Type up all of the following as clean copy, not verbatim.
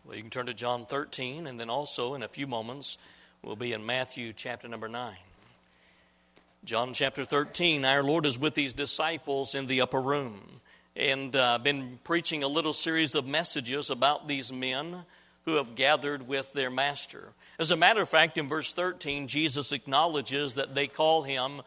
Well, you can turn to John 13, and then also in a few moments we'll be in Matthew chapter number 9. John chapter 13, our Lord is with these disciples in the upper room. And I've been preaching a little series of messages about these men who have gathered with their master. As a matter of fact, in verse 13, Jesus acknowledges that they call him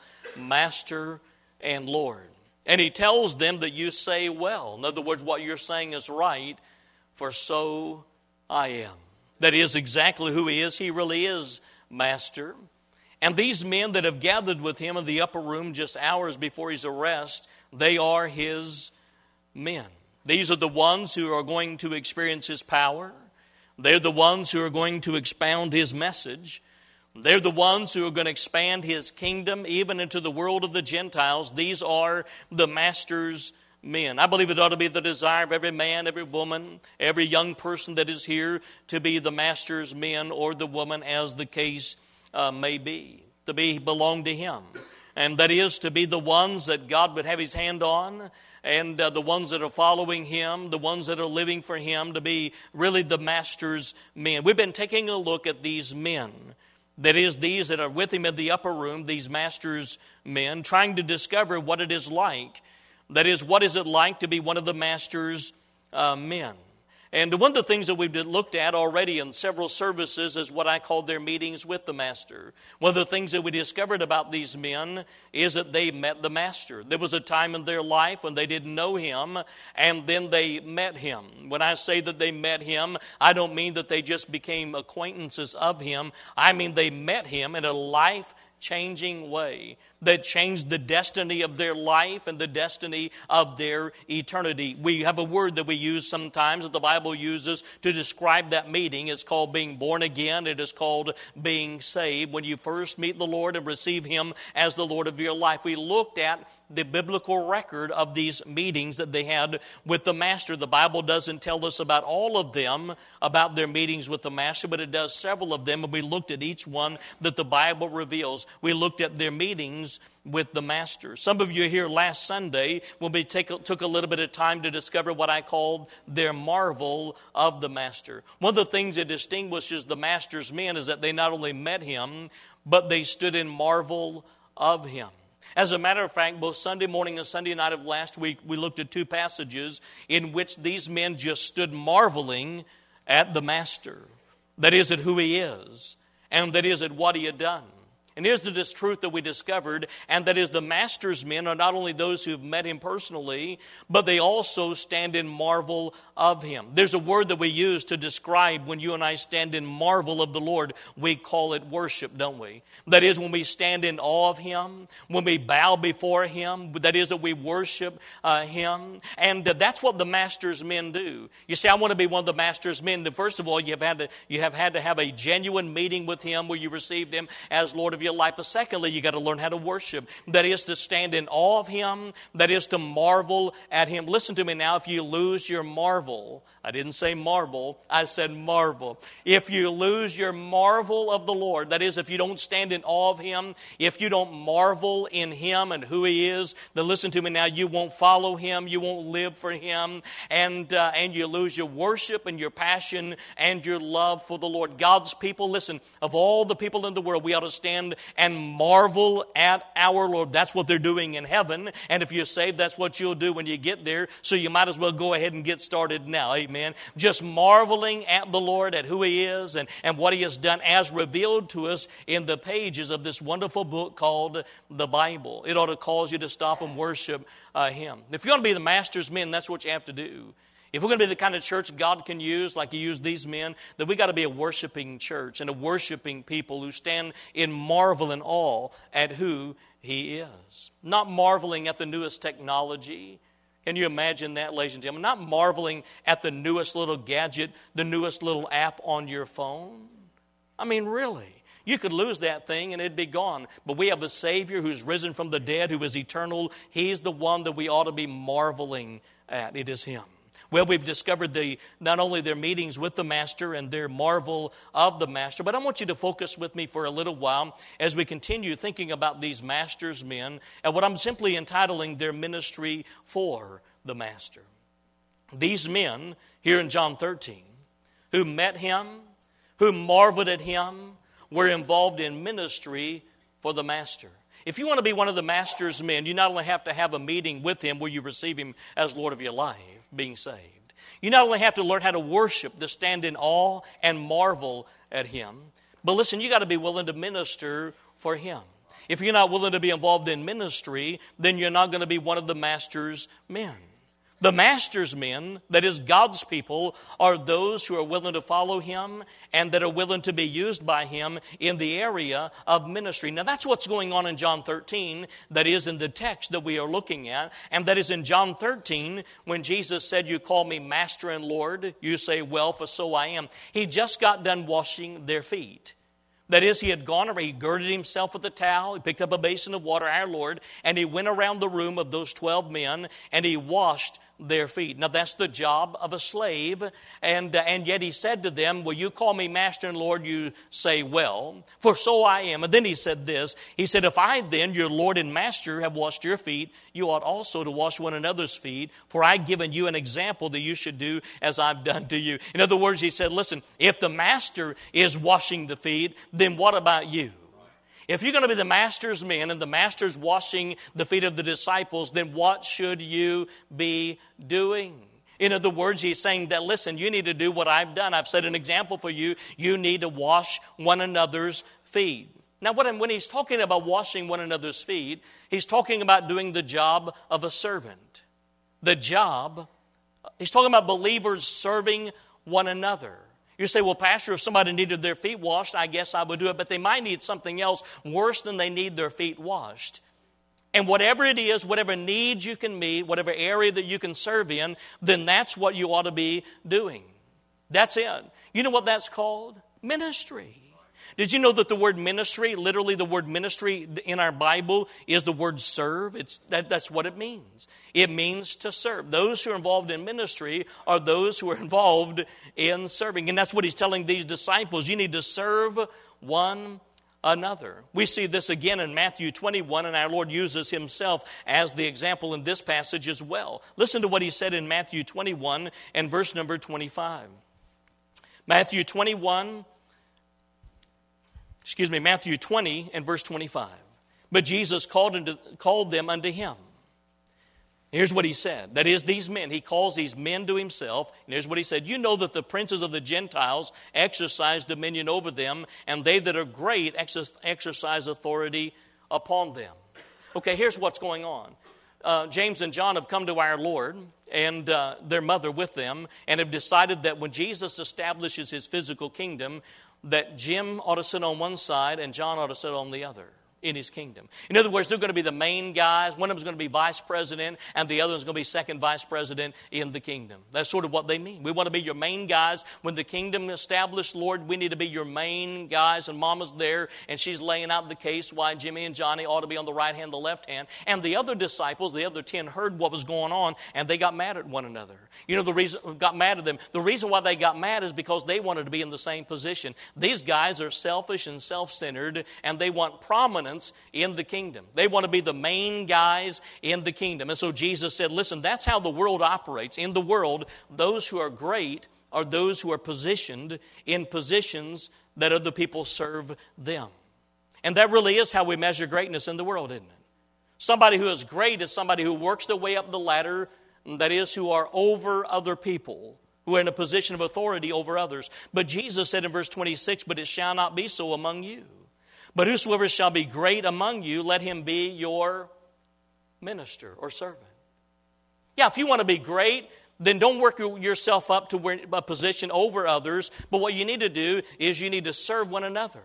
Master and Lord. And he tells them that you say well. In other words, what you're saying is right, for so I am. That is exactly who he is. He really is Master. And these men that have gathered with him in the upper room just hours before his arrest, they are his men. These are the ones who are going to experience his power. They're the ones who are going to expound his message. They're the ones who are going to expand his kingdom even into the world of the Gentiles. These are the Master's men. I believe it ought to be the desire of every man, every woman, every young person that is here to be the Master's men or the woman, as the case may be, to belong to him. And that is to be the ones that God would have his hand on, and the ones that are following him, the ones that are living for him, to be really the Master's men. We've been taking a look at these men. That is, these that are with him in the upper room, these Master's men, trying to discover what it is like. That is, what is it like to be one of the Master's men? And one of the things that we've looked at already in several services is what I call their meetings with the Master. One of the things that we discovered about these men is that they met the Master. There was a time in their life when they didn't know him, and then they met him. When I say that they met him, I don't mean that they just became acquaintances of him. I mean they met him in a life-changing way that changed the destiny of their life and the destiny of their eternity. We have a word that we use sometimes that the Bible uses to describe that meeting. It's called being born again. It is called being saved. When you first meet the Lord and receive him as the Lord of your life. We looked at the biblical record of these meetings that they had with the Master. The Bible doesn't tell us about all of them, about their meetings with the Master, but it does several of them, and we looked at each one that the Bible reveals. We looked at their meetings with the Master. Some of you here last Sunday when we took a little bit of time to discover what I called their marvel of the Master. One of the things that distinguishes the Master's men is that they not only met him, but they stood in marvel of him. As a matter of fact, both Sunday morning and Sunday night of last week, we looked at two passages in which these men just stood marveling at the Master. That is, at who he is, and that is, at what he had done. And here's the truth that we discovered, and that is the Master's men are not only those who've met him personally, but they also stand in marvel of him. There's a word that we use to describe when you and I stand in marvel of the Lord. We call it worship, don't we? That is, when we stand in awe of him, when we bow before him, that is, that we worship him. And that's what the Master's men do. You say, I want to be one of the Master's men. Then first of all, you have had to have a genuine meeting with him where you received him as Lord of your life. But secondly, you got to learn how to worship. That is to stand in awe of him. That is to marvel at him. Listen to me now. If you lose your marvel, I didn't say marble, I said marvel. If you lose your marvel of the Lord, that is, if you don't stand in awe of him, if you don't marvel in him and who he is, then listen to me now, you won't follow him, you won't live for him, and you lose your worship and your passion and your love for the Lord. God's people, listen, of all the people in the world, we ought to stand and marvel at our Lord. That's what they're doing in heaven, and if you're saved, that's what you'll do when you get there, so you might as well go ahead and get started now. Amen. Just marveling at the Lord, at who he is and what he has done as revealed to us in the pages of this wonderful book called the Bible. It ought to cause you to stop and worship him. If you want to be the Master's men, that's what you have to do. If we're going to be the kind of church God can use, like he used these men, then we got to be a worshiping church and a worshiping people who stand in marvel and awe at who he is. Not marveling at the newest technology. Can you imagine that, ladies and gentlemen? Not marveling at the newest little gadget, the newest little app on your phone. I mean, really. You could lose that thing and it'd be gone. But we have a Savior who's risen from the dead, who is eternal. He's the one that we ought to be marveling at. It is him. Well, we've discovered not only their meetings with the Master and their marvel of the Master, but I want you to focus with me for a little while as we continue thinking about these Master's men and what I'm simply entitling their ministry for the Master. These men, here in John 13, who met him, who marveled at him, were involved in ministry for the Master. If you want to be one of the Master's men, you not only have to have a meeting with him where you receive him as Lord of your life, being saved. You not only have to learn how to worship, to stand in awe and marvel at him, but listen, you got to be willing to minister for him. If you're not willing to be involved in ministry, then you're not going to be one of the Master's men. The Master's men, that is God's people, are those who are willing to follow him and that are willing to be used by him in the area of ministry. Now that's what's going on in John 13, that is in the text that we are looking at. And that is in John 13, when Jesus said, "You call me Master and Lord." You say, "Well, for so I am." He just got done washing their feet. That is, he had gone around, he girded himself with a towel, he picked up a basin of water, our Lord, and he went around the room of those 12 men, and he washed their feet. Now that's the job of a slave, and yet he said to them, "Will you call me Master and Lord?" You say, "Well, for so I am." And then he said this, he said, "If I then, your Lord and Master, have washed your feet, you ought also to wash one another's feet, for I've given you an example that you should do as I've done to you." In other words, he said, listen, if the Master is washing the feet, then what about you? If you're going to be the Master's men and the Master's washing the feet of the disciples, then what should you be doing? In other words, he's saying that, listen, you need to do what I've done. I've set an example for you. You need to wash one another's feet. Now, when he's talking about washing one another's feet, he's talking about doing the job of a servant. He's talking about believers serving one another. You say, "Well, Pastor, if somebody needed their feet washed, I guess I would do it." But they might need something else worse than they need their feet washed. And whatever it is, whatever needs you can meet, whatever area that you can serve in, then that's what you ought to be doing. That's it. You know what that's called? Ministry. Did you know that the word ministry, literally the word ministry in our Bible is the word serve? That's what it means. It means to serve. Those who are involved in ministry are those who are involved in serving. And that's what he's telling these disciples. You need to serve one another. We see this again in Matthew 21, and our Lord uses himself as the example in this passage as well. Listen to what he said in Matthew 21 and verse number 25. Matthew 20 and verse 25. But Jesus called them unto him. Here's what he said. That is, these men, he calls these men to himself. And here's what he said. "You know that the princes of the Gentiles exercise dominion over them, and they that are great exercise authority upon them." Okay, here's what's going on. James and John have come to our Lord and their mother with them, and have decided that when Jesus establishes his physical kingdom, that Jim ought to sit on one side and John ought to sit on the other in his kingdom. In other words, they're going to be the main guys. One of them is going to be vice president, and the other is going to be second vice president in the kingdom. That's sort of what they mean. We want to be your main guys. When the kingdom is established, Lord, we need to be your main guys. And Mama's there, and she's laying out the case why Jimmy and Johnny ought to be on the right hand, the left hand. And the other disciples, the other 10, heard what was going on, and they got mad at one another. You know, the reason got mad at them. The reason why they got mad is because they wanted to be in the same position. These guys are selfish and self-centered, and they want prominence in the kingdom. They want to be the main guys in the kingdom. And so Jesus said, listen, that's how the world operates. In the world, those who are great are those who are positioned in positions that other people serve them. And that really is how we measure greatness in the world, isn't it? Somebody who is great is somebody who works their way up the ladder, that is, who are over other people, who are in a position of authority over others. But Jesus said in verse 26, "But it shall not be so among you. But whosoever shall be great among you, let him be your minister or servant." Yeah, if you want to be great, then don't work yourself up to a position over others. But what you need to do is you need to serve one another.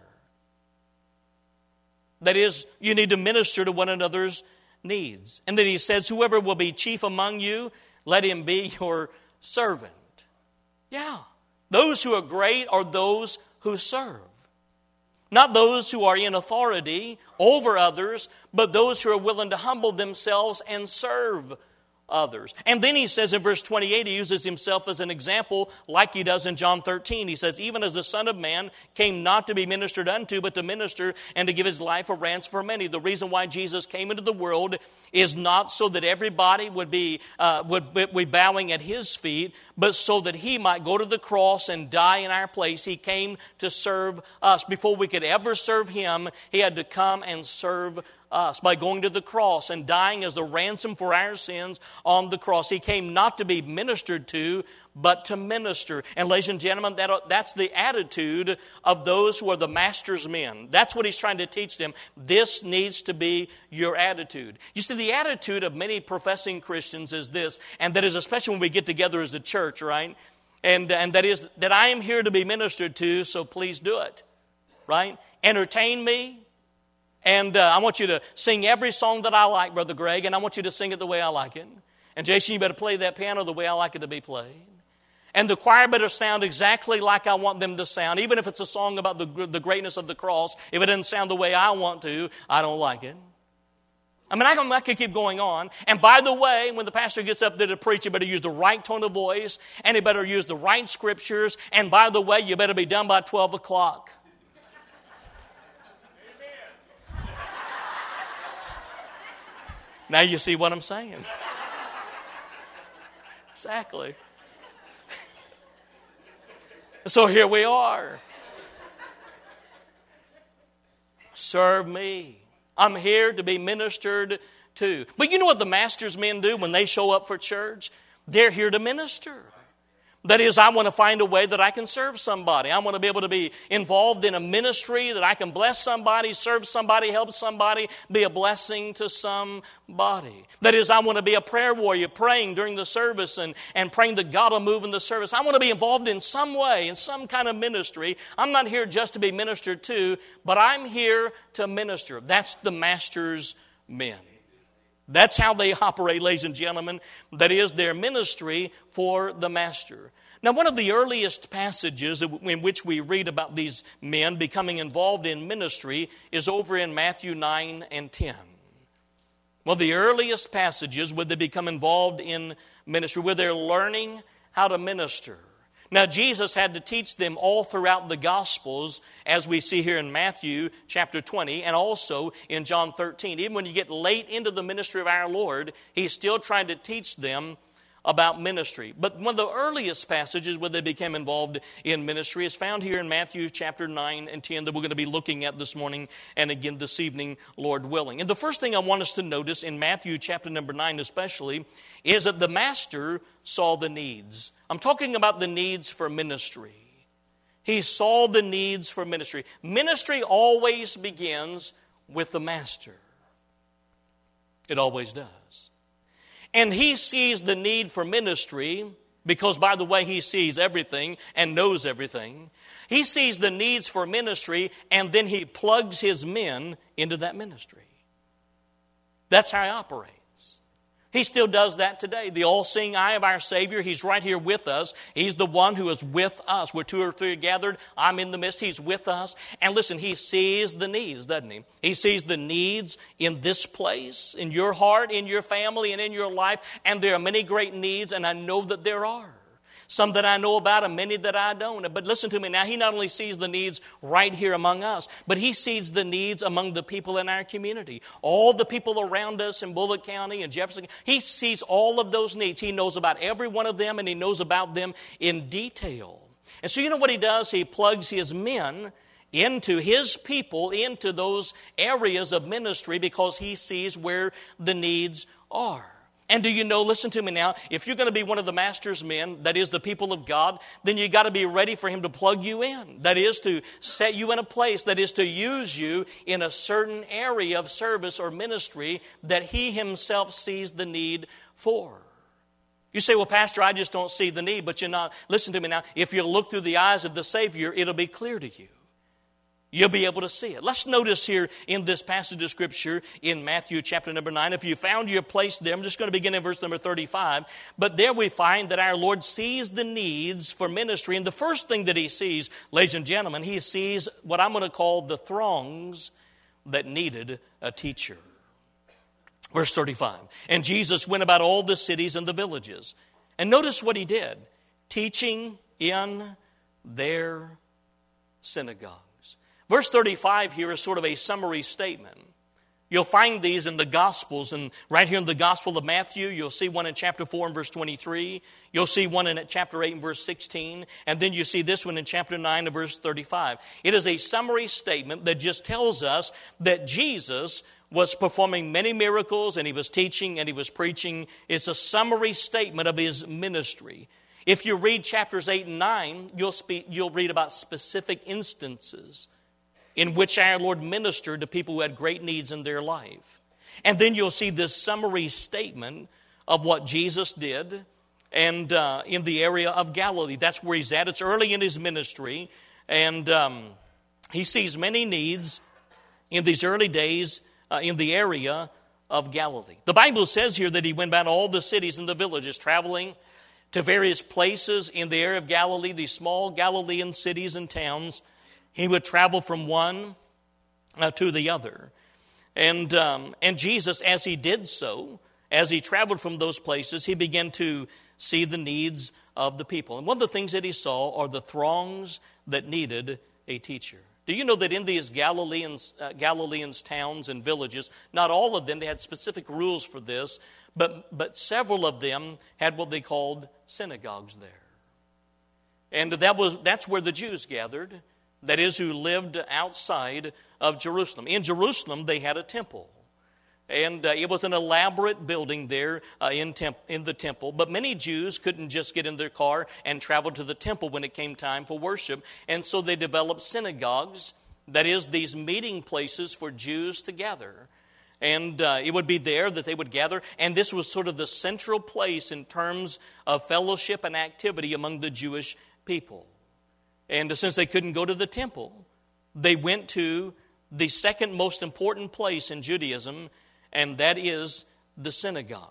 That is, you need to minister to one another's needs. And then he says, "Whoever will be chief among you, let him be your servant." Yeah, those who are great are those who serve. Not those who are in authority over others, but those who are willing to humble themselves and serve others. And then he says in verse 28, he uses himself as an example like he does in John 13. He says, even as the Son of Man came not to be ministered unto, but to minister and to give his life a ransom for many. The reason why Jesus came into the world is not so that everybody would be bowing at his feet, but so that he might go to the cross and die in our place. He came to serve us. Before we could ever serve him, he had to come and serve us by going to the cross and dying as the ransom for our sins on the cross. He came not to be ministered to, but to minister. And ladies and gentlemen, that's the attitude of those who are the master's men. That's what he's trying to teach them. This needs to be your attitude. You see, the attitude of many professing Christians is this, and that is especially when we get together as a church, right? And that is that I am here to be ministered to, so please do it, right? Entertain me. And I want you to sing every song that I like, Brother Greg, and I want you to sing it the way I like it. And Jason, you better play that piano the way I like it to be played. And the choir better sound exactly like I want them to sound. Even if it's a song about the greatness of the cross, if it doesn't sound the way I want to, I don't like it. I mean, I could keep going on. And by the way, when the pastor gets up there to preach, he better use the right tone of voice, and he better use the right scriptures. And by the way, you better be done by 12 o'clock. Now you see what I'm saying. Exactly. So here we are. Serve me. I'm here to be ministered to. But you know what the master's men do when they show up for church? They're here to minister. That is, I want to find a way that I can serve somebody. I want to be able to be involved in a ministry that I can bless somebody, serve somebody, help somebody, be a blessing to somebody. That is, I want to be a prayer warrior, praying during the service and praying that God will move in the service. I want to be involved in some way, in some kind of ministry. I'm not here just to be ministered to, but I'm here to minister. That's the master's men. That's how they operate, ladies and gentlemen. That is their ministry for the master. Now, one of the earliest passages in which we read about these men becoming involved in ministry is over in Matthew 9 and 10. Well, the earliest passages where they become involved in ministry, where they're learning how to minister. Now, Jesus had to teach them all throughout the Gospels, as we see here in Matthew chapter 20 and also in John 13. Even when you get late into the ministry of our Lord, He's still trying to teach them about ministry. But one of the earliest passages where they became involved in ministry is found here in Matthew chapter 9 and 10 that we're going to be looking at this morning and again this evening, Lord willing. And the first thing I want us to notice in Matthew chapter number 9 especially is that the master saw the needs. I'm talking about the needs for ministry. He saw the needs for ministry. Ministry always begins with the master. It always does. And he sees the need for ministry because, by the way, he sees everything and knows everything. He sees the needs for ministry and then he plugs his men into that ministry. That's how he operates. He still does that today. The all-seeing eye of our Savior, He's right here with us. He's the one who is with us. Where two or three are gathered, I'm in the midst. He's with us. And listen, He sees the needs, doesn't He? He sees the needs in this place, in your heart, in your family, and in your life. And there are many great needs, and I know that there are. Some that I know about and many that I don't. But listen to me now, He not only sees the needs right here among us, but He sees the needs among the people in our community. All the people around us in Bullitt County and Jefferson. He sees all of those needs. He knows about every one of them and He knows about them in detail. And so you know what He does? He plugs His men into His people, into those areas of ministry because He sees where the needs are. And do you know, listen to me now, if you're going to be one of the master's men, that is the people of God, then you got to be ready for Him to plug you in. That is to set you in a place, that is to use you in a certain area of service or ministry that He Himself sees the need for. You say, well, Pastor, I just don't see the need, but you're not. Listen to me now, if you look through the eyes of the Savior, it'll be clear to you. You'll be able to see it. Let's notice here in this passage of Scripture in Matthew chapter number 9. If you found your place there, I'm just going to begin in verse number 35. But there we find that our Lord sees the needs for ministry. And the first thing that He sees, ladies and gentlemen, He sees what I'm going to call the throngs that needed a teacher. Verse 35. And Jesus went about all the cities and the villages. And notice what he did. Teaching in their synagogues. Verse 35 here is sort of a summary statement. You'll find these in the Gospels, and right here in the Gospel of Matthew, you'll see one in chapter 4 and verse 23. You'll see one in chapter 8 and verse 16. And then you see this one in chapter 9 and verse 35. It is a summary statement that just tells us that Jesus was performing many miracles, and he was teaching and he was preaching. It's a summary statement of his ministry. If you read chapters 8 and 9, you'll read about specific instances in which our Lord ministered to people who had great needs in their life. And then you'll see this summary statement of what Jesus did and in the area of Galilee. That's where he's at. It's early in his ministry. And he sees many needs in these early days in the area of Galilee. The Bible says here that he went about all the cities and the villages, traveling to various places in the area of Galilee, these small Galilean cities and towns. He would travel from one to the other. And Jesus, as he did so, as he traveled from those places, he began to see the needs of the people. And one of the things that he saw are the throngs that needed a teacher. Do you know that in these Galileans towns and villages, not all of them, they had specific rules for this, but several of them had what they called synagogues there. And that's where the Jews gathered. That is, who lived outside of Jerusalem. In Jerusalem, they had a temple. And it was an elaborate building there in the temple. But many Jews couldn't just get in their car and travel to the temple when it came time for worship. And so they developed synagogues. That is, these meeting places for Jews to gather. And it would be there that they would gather. And this was sort of the central place in terms of fellowship and activity among the Jewish people. And since they couldn't go to the temple, they went to the second most important place in Judaism, and that is the synagogue.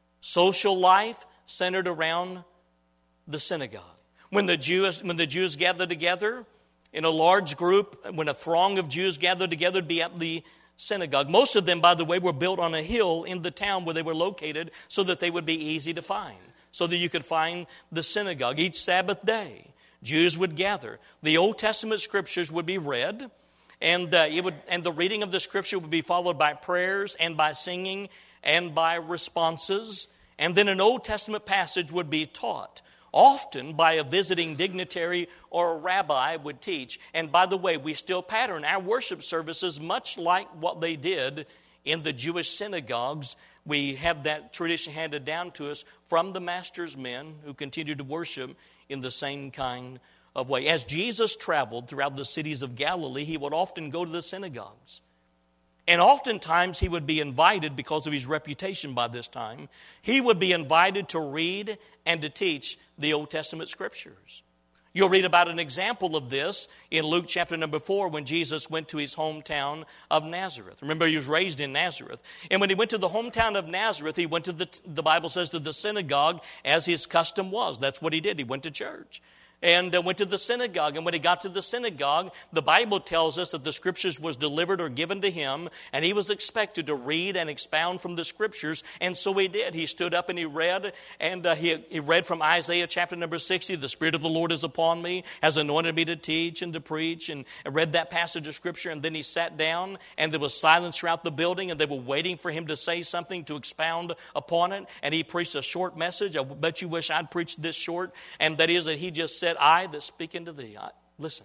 Social life centered around the synagogue. When the Jews gathered together in a large group, when a throng of Jews gathered together, it'd be at the synagogue. Most of them, by the way, were built on a hill in the town where they were located so that they would be easy to find, so that you could find the synagogue each Sabbath day. Jews would gather. The Old Testament scriptures would be read, and the reading of the scripture would be followed by prayers and by singing and by responses. And then an Old Testament passage would be taught, often by a visiting dignitary or a rabbi would teach. And by the way, we still pattern our worship services much like what they did in the Jewish synagogues. We have that tradition handed down to us from the Master's men who continued to worship in the same kind of way. As Jesus traveled throughout the cities of Galilee, he would often go to the synagogues. And oftentimes he would be invited, because of his reputation by this time, he would be invited to read and to teach the Old Testament scriptures. You'll read about an example of this in Luke chapter number 4 when Jesus went to his hometown of Nazareth. Remember, he was raised in Nazareth. And when he went to the hometown of Nazareth, he went to the Bible says, to the synagogue as his custom was. That's what he did. He went to church and went to the synagogue. And when he got to the synagogue, the Bible tells us that the scriptures was delivered or given to him, and he was expected to read and expound from the scriptures. And so he did. He stood up and he read, and he read from Isaiah chapter number 60, "The Spirit of the Lord is upon me, has anointed me to teach and to preach," and read that passage of scripture. And then he sat down, and there was silence throughout the building, and they were waiting for him to say something, to expound upon it. And he preached a short message. I bet you wish I'd preached this short. And that is that he just said, "I that speak unto thee." Listen,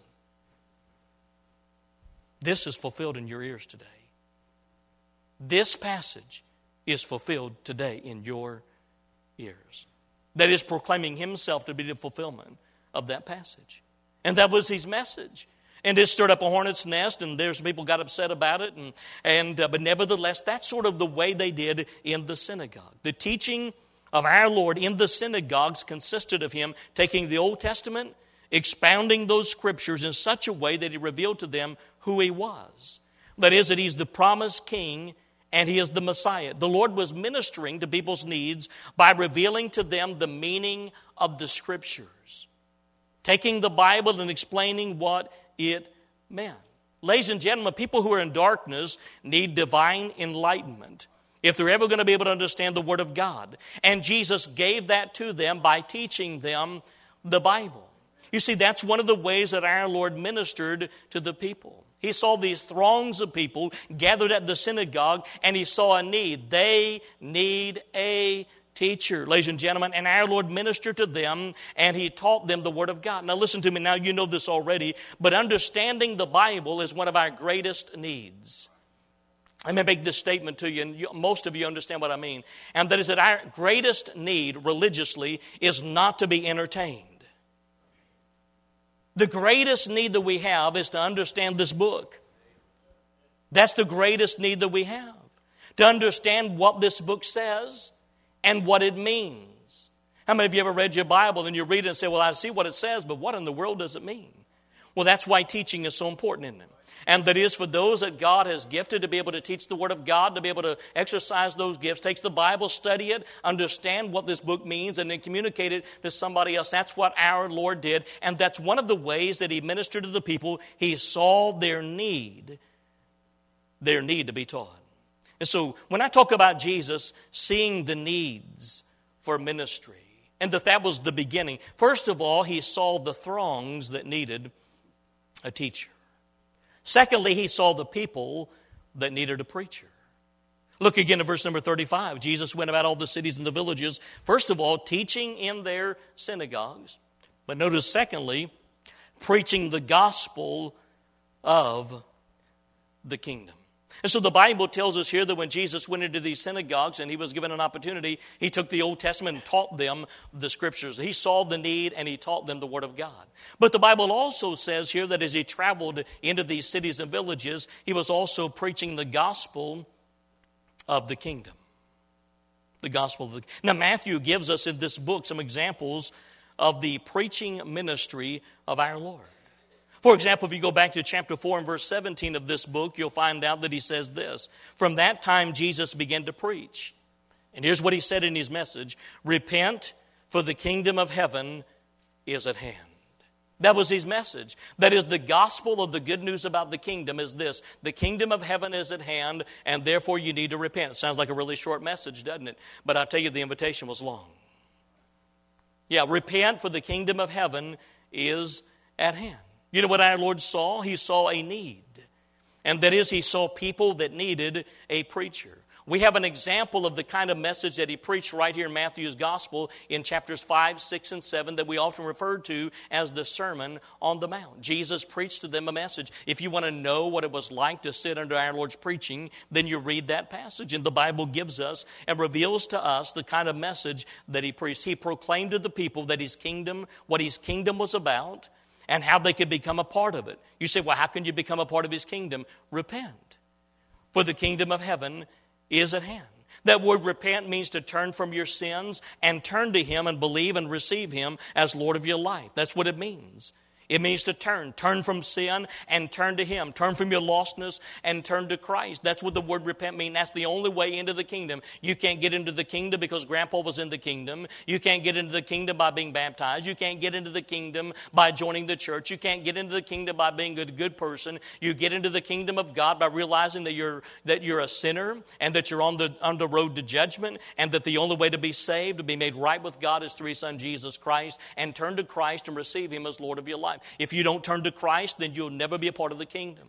this is fulfilled in your ears today. This passage is fulfilled today in your ears. That is proclaiming himself to be the fulfillment of that passage. And that was his message. And it stirred up a hornet's nest, and there's people got upset about it. But nevertheless, that's sort of the way they did in the synagogue. The teaching of our Lord in the synagogues consisted of him taking the Old Testament, expounding those scriptures in such a way that he revealed to them who he was. That is, that he's the promised king and he is the Messiah. The Lord was ministering to people's needs by revealing to them the meaning of the scriptures, taking the Bible and explaining what it meant. Ladies and gentlemen, people who are in darkness need divine enlightenment. if they're ever going to be able to understand the Word of God. And Jesus gave that to them by teaching them the Bible. You see, that's one of the ways that our Lord ministered to the people. He saw these throngs of people gathered at the synagogue, and he saw a need. They need a teacher, ladies and gentlemen, and our Lord ministered to them, and he taught them the Word of God. Now listen to me, now you know this already, but understanding the Bible is one of our greatest needs. Let me make this statement to you, and most of you understand what I mean, and that is that our greatest need religiously is not to be entertained. The greatest need that we have is to understand this book. That's the greatest need that we have. To understand what this book says and what it means. How many of you ever read your Bible and you read it and say, well, I see what it says, but what in the world does it mean? Well, that's why teaching is so important, isn't it? And that is for those that God has gifted to be able to teach the Word of God, to be able to exercise those gifts, takes the Bible, study it, understand what this book means, and then communicate it to somebody else. That's what our Lord did. And that's one of the ways that he ministered to the people. He saw their need to be taught. And so when I talk about Jesus seeing the needs for ministry, and that was the beginning, first of all, he saw the throngs that needed a teacher. Secondly, he saw the people that needed a preacher. Look again at verse number 35. Jesus went about all the cities and the villages, first of all, teaching in their synagogues. But notice, secondly, preaching the gospel of the kingdom. And so the Bible tells us here that when Jesus went into these synagogues and he was given an opportunity, he took the Old Testament and taught them the Scriptures. He saw the need and he taught them the Word of God. But the Bible also says here that as he traveled into these cities and villages, he was also preaching the gospel of the kingdom. The gospel of the kingdom. Now Matthew gives us in this book some examples of the preaching ministry of our Lord. For example, if you go back to chapter 4 and verse 17 of this book, you'll find out that he says this. From that time, Jesus began to preach. And here's what he said in his message. Repent, for the kingdom of heaven is at hand. That was his message. That is, the gospel of the good news about the kingdom is this. The kingdom of heaven is at hand, and therefore you need to repent. It sounds like a really short message, doesn't it? But I'll tell you, the invitation was long. Yeah, repent, for the kingdom of heaven is at hand. You know what our Lord saw? He saw a need. And that is, he saw people that needed a preacher. We have an example of the kind of message that he preached right here in Matthew's Gospel in chapters 5, 6, and 7 that we often refer to as the Sermon on the Mount. Jesus preached to them a message. If you want to know what it was like to sit under our Lord's preaching, then you read that passage. And the Bible gives us and reveals to us the kind of message that he preached. He proclaimed to the people that his kingdom, what his kingdom was about, and how they could become a part of it. You say, well, how can you become a part of his kingdom? Repent, for the kingdom of heaven is at hand. That word repent means to turn from your sins and turn to him and believe and receive him as Lord of your life. That's what it means. It means to turn from sin and turn to him. Turn from your lostness and turn to Christ. That's what the word repent means. That's the only way into the kingdom. You can't get into the kingdom because Grandpa was in the kingdom. You can't get into the kingdom by being baptized. You can't get into the kingdom by joining the church. You can't get into the kingdom by being a good person. You get into the kingdom of God by realizing that you're a sinner and that you're on the road to judgment, and that the only way to be saved, to be made right with God, is through his Son Jesus Christ, and turn to Christ and receive him as Lord of your life. If you don't turn to Christ, then you'll never be a part of the kingdom.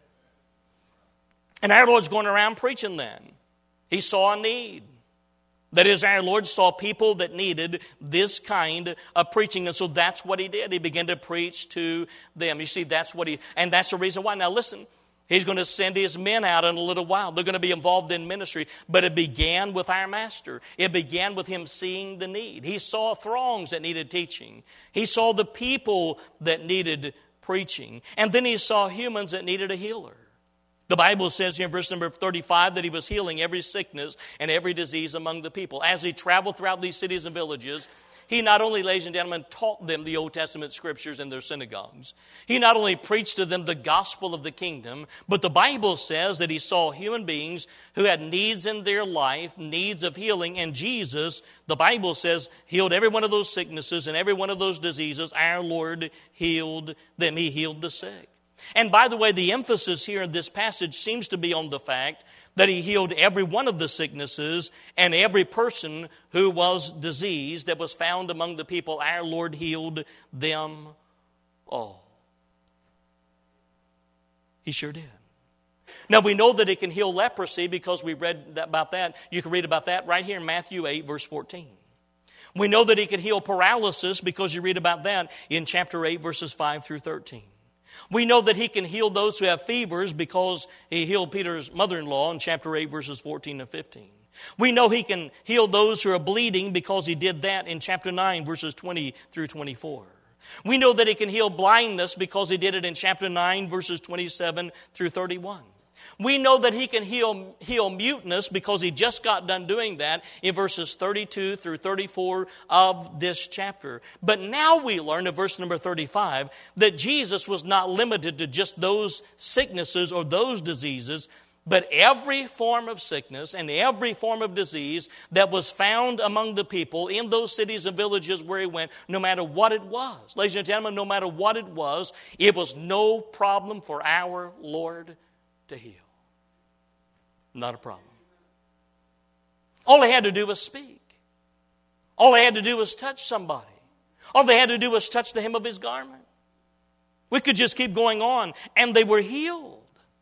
And our Lord's going around preaching then. He saw a need. That is, our Lord saw people that needed this kind of preaching. And so that's what he did. He began to preach to them. You see, that's the reason why. Now listen, he's going to send his men out in a little while. They're going to be involved in ministry. But it began with our master. It began with him seeing the need. He saw throngs that needed teaching. He saw the people that needed preaching. And then he saw humans that needed a healer. The Bible says here in verse number 35 that he was healing every sickness and every disease among the people. As he traveled throughout these cities and villages, he not only, ladies and gentlemen, taught them the Old Testament scriptures in their synagogues. He not only preached to them the gospel of the kingdom, but the Bible says that he saw human beings who had needs in their life, needs of healing. And Jesus, the Bible says, healed every one of those sicknesses and every one of those diseases. Our Lord healed them. He healed the sick. And by the way, the emphasis here in this passage seems to be on the fact that he healed every one of the sicknesses and every person who was diseased that was found among the people. Our Lord healed them all. He sure did. Now we know that it can heal leprosy because we read about that. You can read about that right here in Matthew 8, verse 14. We know that he can heal paralysis because you read about that in chapter 8, verses 5 through 13. We know that he can heal those who have fevers because he healed Peter's mother-in-law in chapter 8, verses 14 and 15. We know he can heal those who are bleeding because he did that in chapter 9, verses 20 through 24. We know that he can heal blindness because he did it in chapter 9, verses 27 through 31. We know that he can heal muteness because he just got done doing that in verses 32 through 34 of this chapter. But now we learn in verse number 35 that Jesus was not limited to just those sicknesses or those diseases, but every form of sickness and every form of disease that was found among the people in those cities and villages where he went, no matter what it was. Ladies and gentlemen, no matter what it was no problem for our Lord to heal. Not a problem. All they had to do was speak. All they had to do was touch somebody. All they had to do was touch the hem of his garment. We could just keep going on, and they were healed.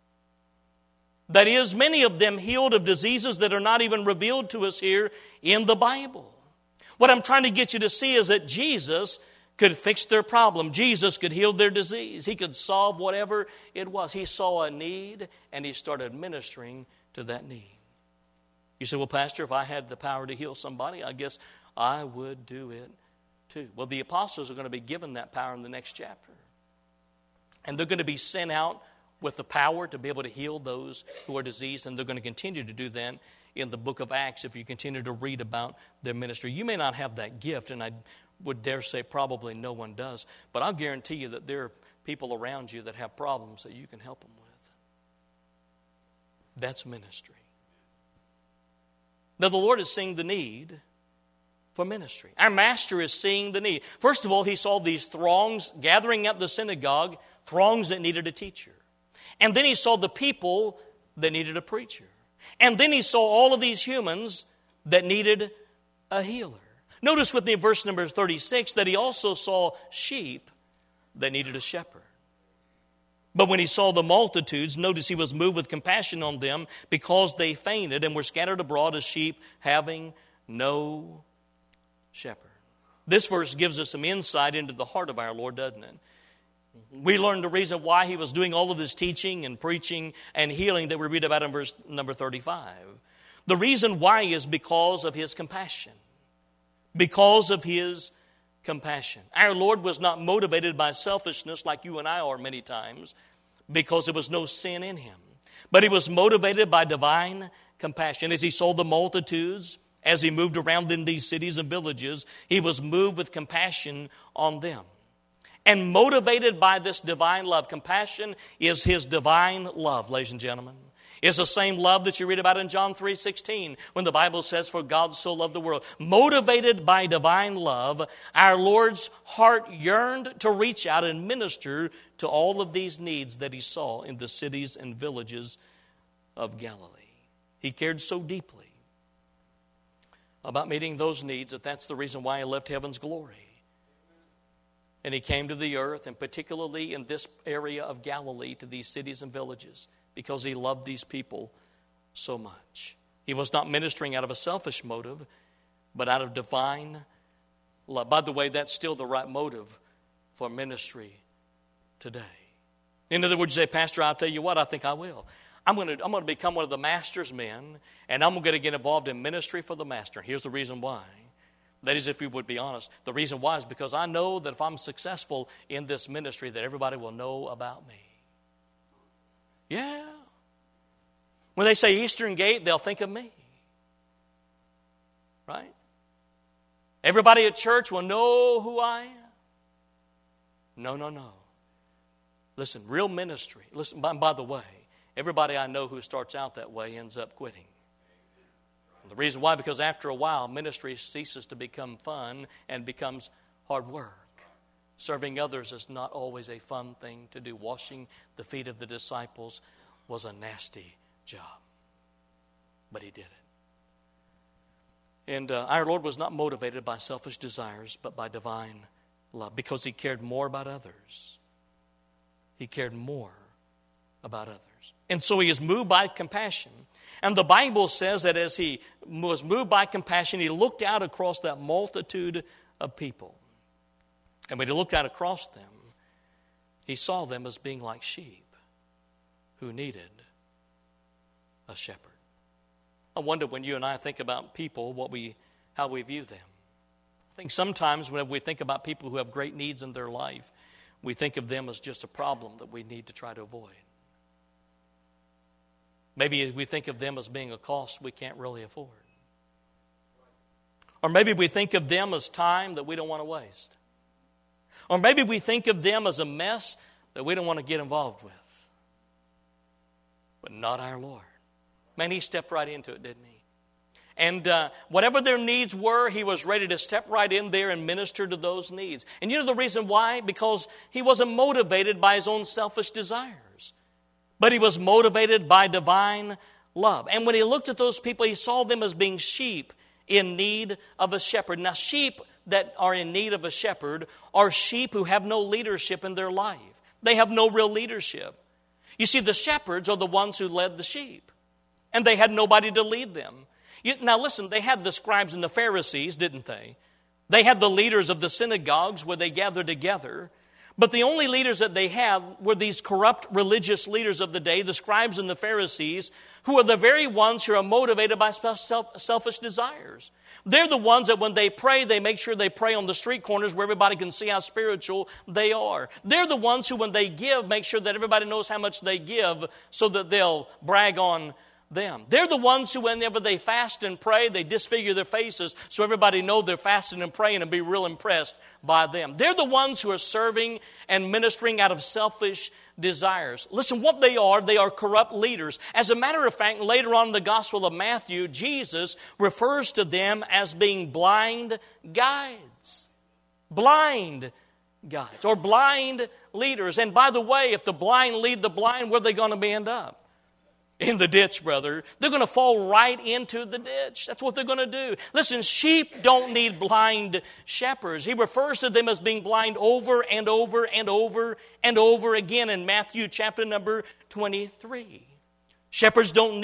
That is, many of them healed of diseases that are not even revealed to us here in the Bible. What I'm trying to get you to see is that Jesus could fix their problem. Jesus could heal their disease. He could solve whatever it was. He saw a need, and he started ministering to that need. You say, well, Pastor, if I had the power to heal somebody, I guess I would do it too. Well, the apostles are going to be given that power in the next chapter. And they're going to be sent out with the power to be able to heal those who are diseased, and they're going to continue to do that in the book of Acts if you continue to read about their ministry. You may not have that gift, and I would dare say probably no one does, but I'll guarantee you that there are people around you that have problems that you can help them with. That's ministry. Now the Lord is seeing the need for ministry. Our Master is seeing the need. First of all, he saw these throngs gathering at the synagogue, throngs that needed a teacher. And then he saw the people that needed a preacher. And then he saw all of these humans that needed a healer. Notice with me in verse number 36 that he also saw sheep that needed a shepherd. But when he saw the multitudes, notice he was moved with compassion on them because they fainted and were scattered abroad as sheep having no shepherd. This verse gives us some insight into the heart of our Lord, doesn't it? We learn the reason why he was doing all of this teaching and preaching and healing that we read about in verse number 35. The reason why is because of his compassion. Because of his compassion. Our Lord was not motivated by selfishness like you and I are many times because there was no sin in him. But he was motivated by divine compassion. As he saw the multitudes, as he moved around in these cities and villages, he was moved with compassion on them. And motivated by this divine love. Compassion is his divine love, ladies and gentlemen. It's the same love that you read about in John 3:16 when the Bible says, for God so loved the world. Motivated by divine love, our Lord's heart yearned to reach out and minister to all of these needs that he saw in the cities and villages of Galilee. He cared so deeply about meeting those needs that that's the reason why he left heaven's glory. And he came to the earth, and particularly in this area of Galilee, to these cities and villages, because he loved these people so much. He was not ministering out of a selfish motive, but out of divine love. By the way, that's still the right motive for ministry today. In other words, you say, Pastor, I'll tell you what, I think I will. I'm going to become one of the master's men, and I'm going to get involved in ministry for the master. Here's the reason why. That is, if we would be honest, the reason why is because I know that if I'm successful in this ministry, that everybody will know about me. Yeah. When they say Eastern Gate, they'll think of me. Right? Everybody at church will know who I am. No. Listen, real ministry. Listen, by the way, everybody I know who starts out that way ends up quitting. And the reason why, because after a while, ministry ceases to become fun and becomes hard work. Serving others is not always a fun thing to do. Washing the feet of the disciples was a nasty job. but he did it. And our Lord was not motivated by selfish desires, but by divine love, because he cared more about others. He cared more about others. And so he is moved by compassion. And the Bible says that as he was moved by compassion, he looked out across that multitude of people. And when he looked out across them, he saw them as being like sheep who needed a shepherd. I wonder when you and I think about people, how we view them. I think sometimes when we think about people who have great needs in their life, we think of them as just a problem that we need to try to avoid. Maybe we think of them as being a cost we can't really afford. Or maybe we think of them as time that we don't want to waste. Or maybe we think of them as a mess that we don't want to get involved with. But not our Lord. Man, he stepped right into it, didn't he? And whatever their needs were, he was ready to step right in there and minister to those needs. And you know the reason why? Because he wasn't motivated by his own selfish desires, but he was motivated by divine love. And when he looked at those people, he saw them as being sheep in need of a shepherd. Now, sheep that are in need of a shepherd are sheep who have no leadership in their life. They have no real leadership. You see, the shepherds are the ones who led the sheep, and they had nobody to lead them. Now listen, they had the scribes and the Pharisees, didn't they? They had the leaders of the synagogues where they gathered together. But the only leaders that they had were these corrupt religious leaders of the day, the scribes and the Pharisees, who are the very ones who are motivated by selfish desires. They're the ones that when they pray, they make sure they pray on the street corners where everybody can see how spiritual they are. They're the ones who, when they give, make sure that everybody knows how much they give so that they'll brag on them. They're the ones who, whenever they fast and pray, they disfigure their faces so everybody know they're fasting and praying and be real impressed by them. They're the ones who are serving and ministering out of selfish desires. Listen, what they are corrupt leaders. As a matter of fact, later on in the Gospel of Matthew, Jesus refers to them as being blind guides. Blind guides or blind leaders. And by the way, if the blind lead the blind, where are they going to end up? In the ditch, brother. They're going to fall right into the ditch. That's what they're going to do. Listen, sheep don't need blind shepherds. He refers to them as being blind over and over and over and over again in Matthew chapter number 23. Sheep don't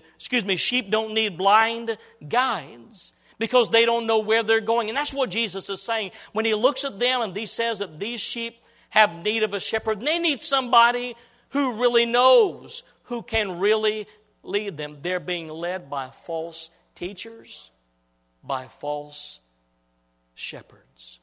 need blind guides because they don't know where they're going. And that's what Jesus is saying. When he looks at them and he says that these sheep have need of a shepherd, they need somebody who really knows, who can really lead them. They're being led by false teachers, by false shepherds.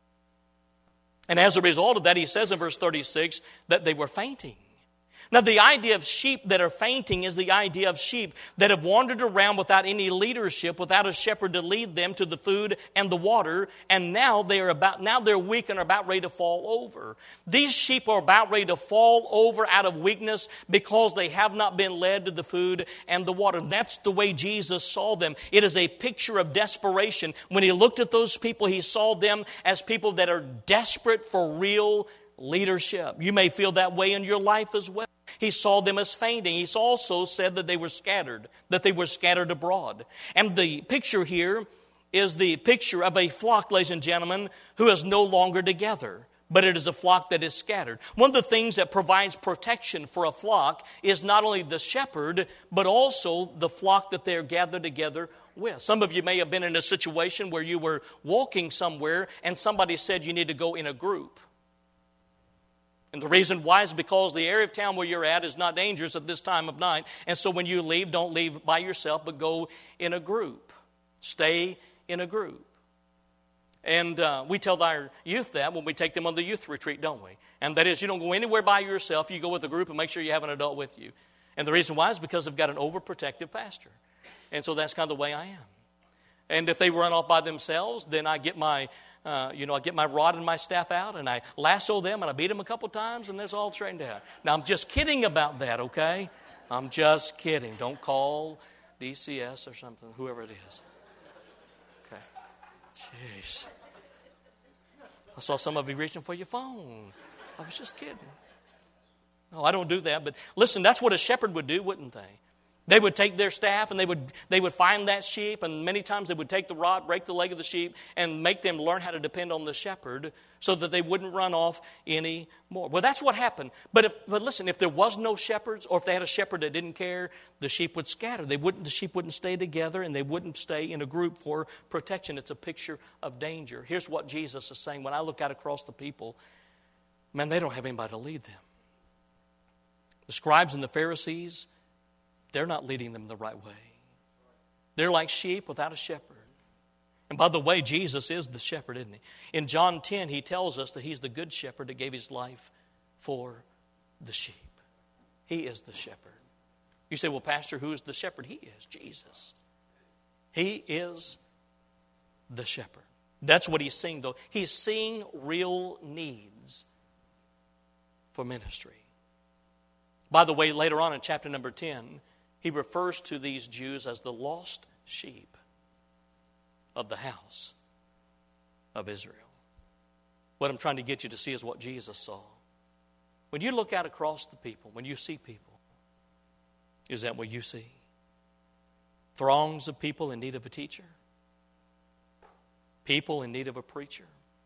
And as a result of that, he says in verse 36 that they were fainting. Now, the idea of sheep that are fainting is the idea of sheep that have wandered around without any leadership, without a shepherd to lead them to the food and the water, and now they're weak and are about ready to fall over. These sheep are about ready to fall over out of weakness because they have not been led to the food and the water. That's the way Jesus saw them. It is a picture of desperation. When he looked at those people, he saw them as people that are desperate for real leadership. You may feel that way in your life as well. He saw them as fainting. He's also said that they were scattered abroad. And the picture here is the picture of a flock, ladies and gentlemen, who is no longer together, but it is a flock that is scattered. One of the things that provides protection for a flock is not only the shepherd, but also the flock that they're gathered together with. Some of you may have been in a situation where you were walking somewhere and somebody said you need to go in a group. And the reason why is because the area of town where you're at is not dangerous at this time of night. And so when you leave, don't leave by yourself, but go in a group. Stay in a group. And we tell our youth that when we take them on the youth retreat, don't we? And that is, you don't go anywhere by yourself. You go with a group and make sure you have an adult with you. And the reason why is because I've got an overprotective pastor. And so that's kind of the way I am. And if they run off by themselves, then I get my rod and my staff out, and I lasso them, and I beat them a couple times, and that's all straightened out. Now, I'm just kidding about that, okay? I'm just kidding. Don't call DCS or something, whoever it is. Okay. Jeez. I saw some of you reaching for your phone. I was just kidding. No, I don't do that, but listen, that's what a shepherd would do, wouldn't they? They would take their staff and they would find that sheep, and many times they would take the rod, break the leg of the sheep, and make them learn how to depend on the shepherd so that they wouldn't run off anymore. Well, that's what happened. But listen, if there was no shepherds, or if they had a shepherd that didn't care, the sheep would scatter. The sheep wouldn't stay together, and they wouldn't stay in a group for protection. It's a picture of danger. Here's what Jesus is saying. When I look out across the people, man, they don't have anybody to lead them. The scribes and the Pharisees, they're not leading them the right way. They're like sheep without a shepherd. And by the way, Jesus is the shepherd, isn't he? In John 10, he tells us that he's the good shepherd that gave his life for the sheep. He is the shepherd. You say, well, Pastor, who is the shepherd? He is Jesus. He is the shepherd. That's what he's seeing, though. He's seeing real needs for ministry. By the way, later on in chapter number 10, he refers to these Jews as the lost sheep of the house of Israel. What I'm trying to get you to see is what Jesus saw. When you look out across the people, when you see people, is that what you see? Throngs of people in need of a teacher? People in need of a preacher?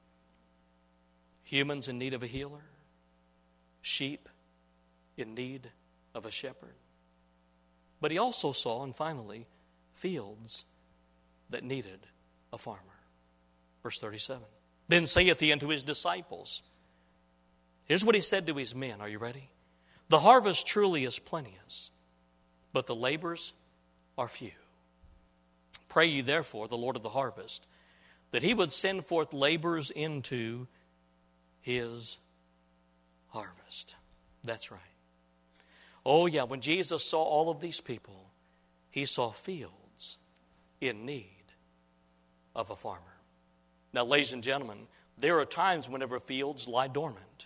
Humans in need of a healer? Sheep in need of a shepherd? But he also saw, and finally, fields that needed a farmer. Verse 37. Then saith he unto his disciples. Here's what he said to his men. Are you ready? The harvest truly is plenteous, but the labors are few. Pray ye therefore the Lord of the harvest, that he would send forth laborers into his harvest. That's right. Oh yeah, when Jesus saw all of these people, he saw fields in need of a farmer. Now, ladies and gentlemen, there are times whenever fields lie dormant.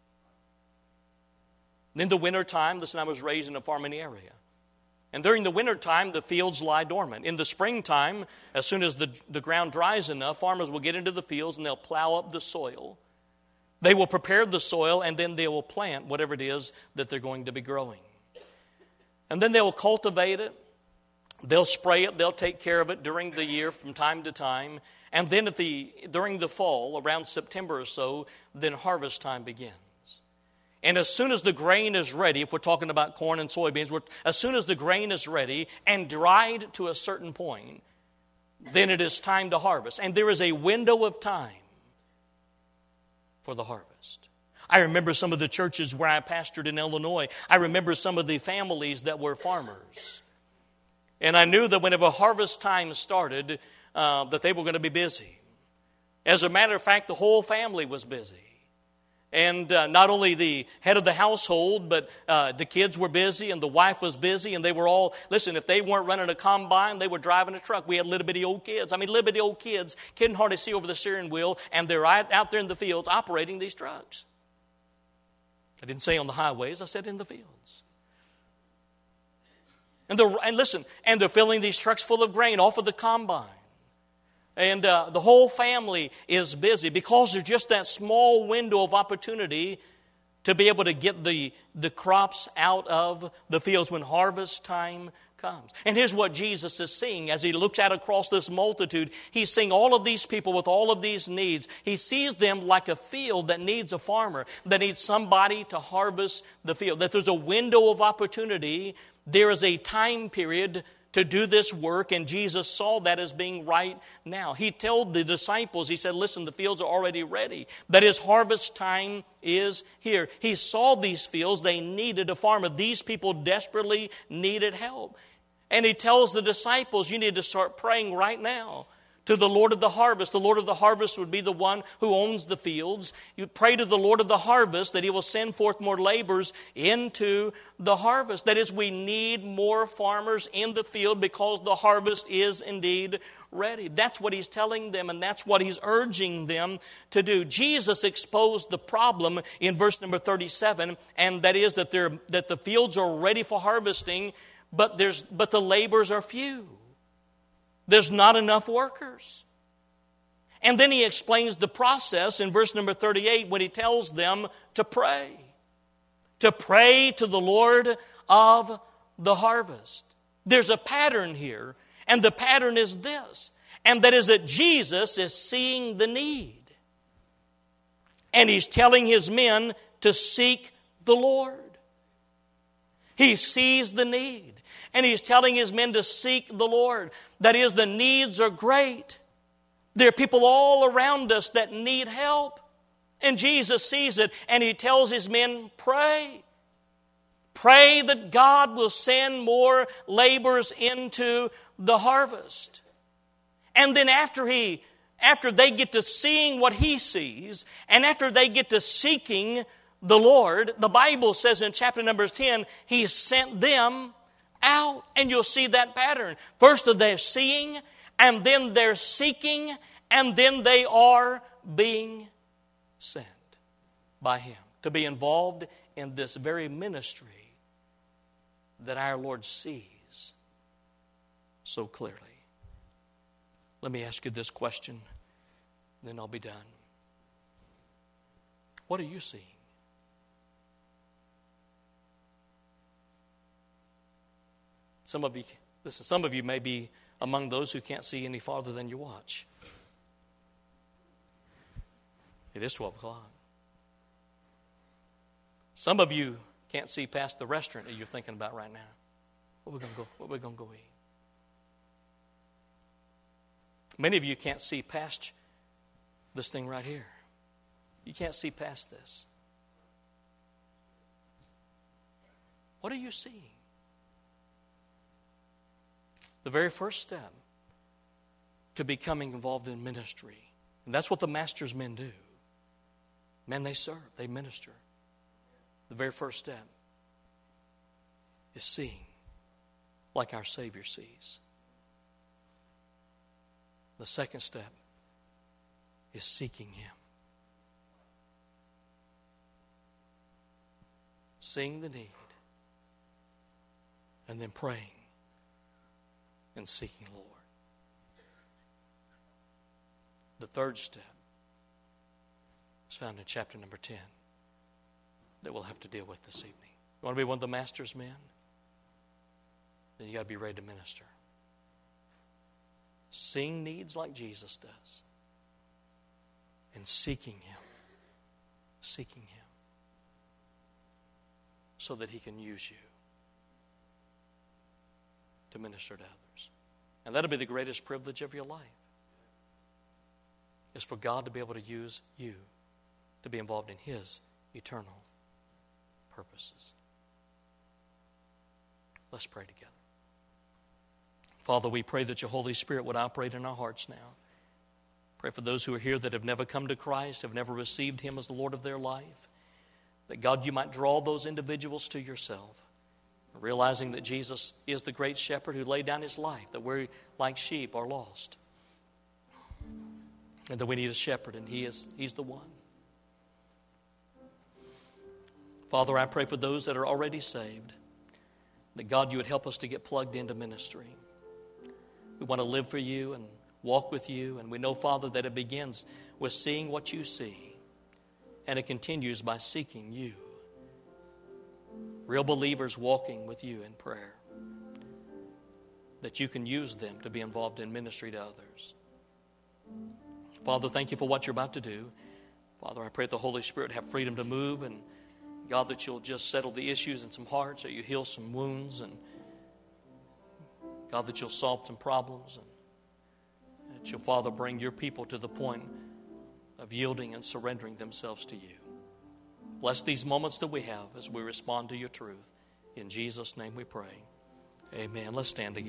In the wintertime, listen, I was raised in a farming area. And during the wintertime, the fields lie dormant. In the springtime, as soon as the ground dries enough, farmers will get into the fields and they'll plow up the soil. They will prepare the soil, and then they will plant whatever it is that they're going to be growing. And then they will cultivate it. They'll spray it. They'll take care of it during the year from time to time. And then during the fall, around September or so, then harvest time begins. And as soon as the grain is ready, if we're talking about corn and soybeans, as soon as the grain is ready and dried to a certain point, then it is time to harvest. And there is a window of time for the harvest. I remember some of the churches where I pastored in Illinois. I remember some of the families that were farmers. And I knew that whenever harvest time started, that they were going to be busy. As a matter of fact, the whole family was busy. And not only the head of the household, but the kids were busy and the wife was busy, and they were all, listen, if they weren't running a combine, they were driving a truck. We had little bitty old kids. Little bitty old kids couldn't hardly see over the steering wheel, and they're right out there in the fields operating these trucks. I didn't say on the highways, I said in the fields. And listen, they're filling these trucks full of grain off of the combine. And the whole family is busy because there's just that small window of opportunity to be able to get the crops out of the fields when harvest time comes. And here's what Jesus is seeing as he looks out across this multitude. He's seeing all of these people with all of these needs. He sees them like a field that needs a farmer, that needs somebody to harvest the field, that there's a window of opportunity. There is a time period to do this work, and Jesus saw that as being right now. He told the disciples, he said, listen, the fields are already ready. That is, harvest time is here. He saw these fields. They needed a farmer. These people desperately needed help. And he tells the disciples, you need to start praying right now to the Lord of the harvest. The Lord of the harvest would be the one who owns the fields. You pray to the Lord of the harvest that he will send forth more laborers into the harvest. That is, we need more farmers in the field because the harvest is indeed ready. That's what he's telling them, and that's what he's urging them to do. Jesus exposed the problem in verse number 37, and that is that the fields are ready for harvesting, but the laborers are few. There's not enough workers. And then he explains the process in verse number 38 when he tells them to pray. To pray to the Lord of the harvest. There's a pattern here, and the pattern is this, and that is that Jesus is seeing the need. And He's telling His men to seek the Lord. He sees the need, and He's telling His men to seek the Lord. That is, the needs are great. There are people all around us that need help. And Jesus sees it, and He tells His men, pray. Pray that God will send more laborers into the harvest. And then after they get to seeing what He sees, and after they get to seeking the Lord, the Bible says in chapter number 10, He sent them out. And you'll see that pattern. First they're seeing, and then they're seeking, and then they are being sent by Him to be involved in this very ministry that our Lord sees so clearly. Let me ask you this question, then I'll be done. What are you seeing? Some of you may be among those who can't see any farther than your watch. It is 12 o'clock. Some of you can't see past the restaurant that you're thinking about right now. Where we going to go eat? Many of you can't see past this thing right here. You can't see past this. What are you seeing? The very first step to becoming involved in ministry. And that's what the Master's men do. Men, they serve, they minister. The very first step is seeing like our Savior sees. The second step is seeking Him. Seeing the need, and then praying and seeking the Lord. The third step is found in chapter number 10 that we'll have to deal with this evening. You want to be one of the Master's men? Then you got to be ready to minister. Seeing needs like Jesus does. And seeking Him. Seeking Him. So that He can use you to minister to others. And that'll be the greatest privilege of your life. Is for God to be able to use you to be involved in His eternal purposes. Let's pray together. Father, we pray that your Holy Spirit would operate in our hearts now. Pray for those who are here that have never come to Christ, have never received Him as the Lord of their life. That God, you might draw those individuals to yourself. Realizing that Jesus is the great shepherd who laid down His life, that we're like sheep are lost. And that we need a shepherd, and He's the one. Father, I pray for those that are already saved, that God, you would help us to get plugged into ministry. We want to live for you and walk with you, and we know, Father, that it begins with seeing what you see, and it continues by seeking you. Real believers walking with you in prayer, that you can use them to be involved in ministry to others. Father, thank you for what you're about to do. Father, I pray that the Holy Spirit have freedom to move, and God, that you'll just settle the issues in some hearts, that you heal some wounds, and God, that you'll solve some problems, and that you'll, Father, bring your people to the point of yielding and surrendering themselves to you. Bless these moments that we have as we respond to your truth. In Jesus' name we pray. Amen. Let's stand together.